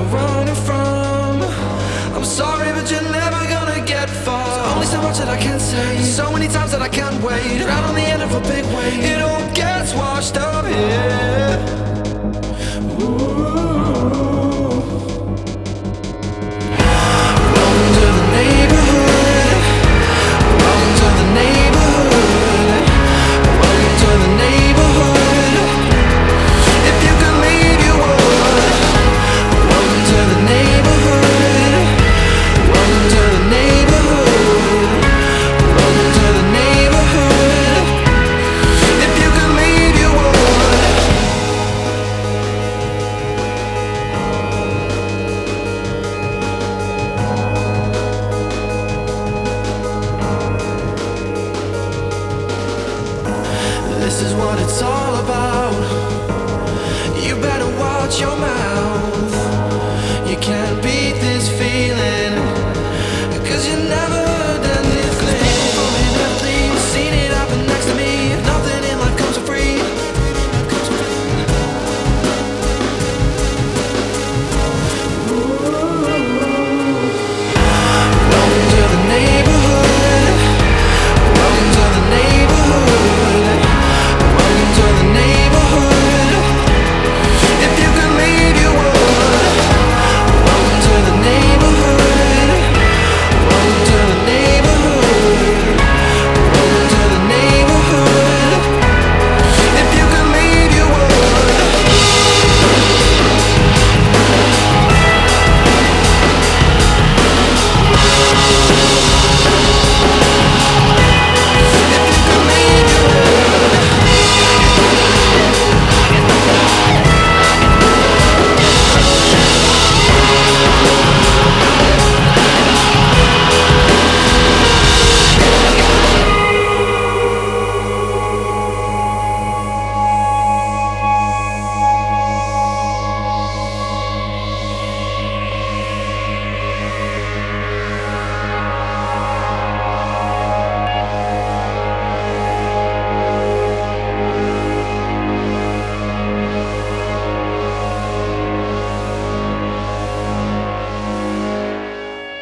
you're running from. I'm sorry, but you're never gonna get far. There's only so much that I can say, so many times that I can't wait. Drown on the end of a big wave, it all gets washed up here.